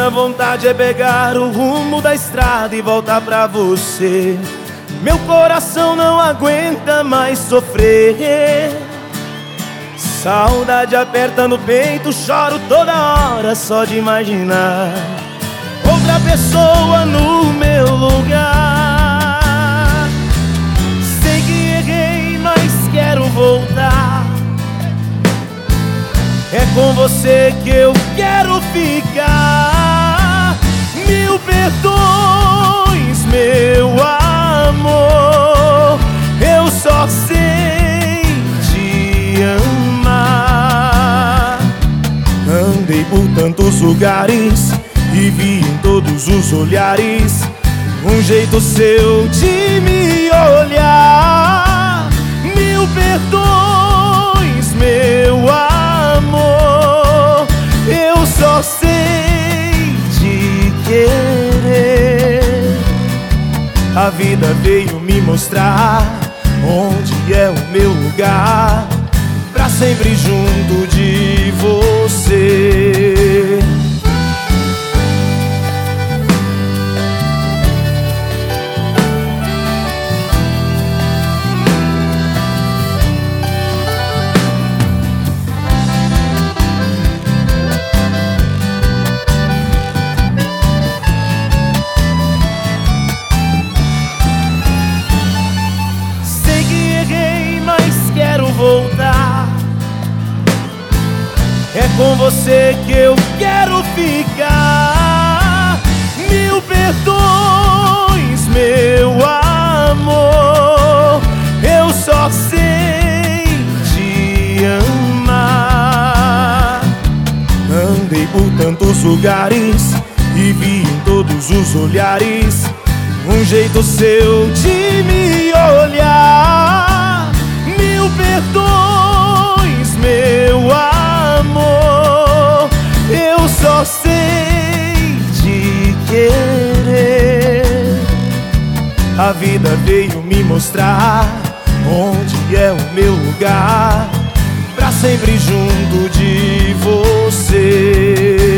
Minha vontade é pegar o rumo da estrada e voltar pra você. Meu coração não aguenta mais sofrer. Saudade aperta no peito, choro toda hora só de imaginar outra pessoa no meu lugar. Sei que errei, mas quero voltar. É com você que eu quero ficar. Mil perdões, meu amor, eu só sei te amar. Andei por tantos lugares e vi em todos os olhares um jeito seu de me olhar. Mil perdões, meu amor, eu só sei te querer. A vida veio me mostrar onde é o meu lugar, pra sempre junto de você. Voltar. É com você que eu quero ficar. Mil perdões, meu amor, eu só sei te amar. Andei por tantos lugares e vi em todos os olhares um jeito seu de me olhar. Mil perdões, meu amor, eu só sei te querer. A vida veio me mostrar onde é o meu lugar, pra sempre junto de você.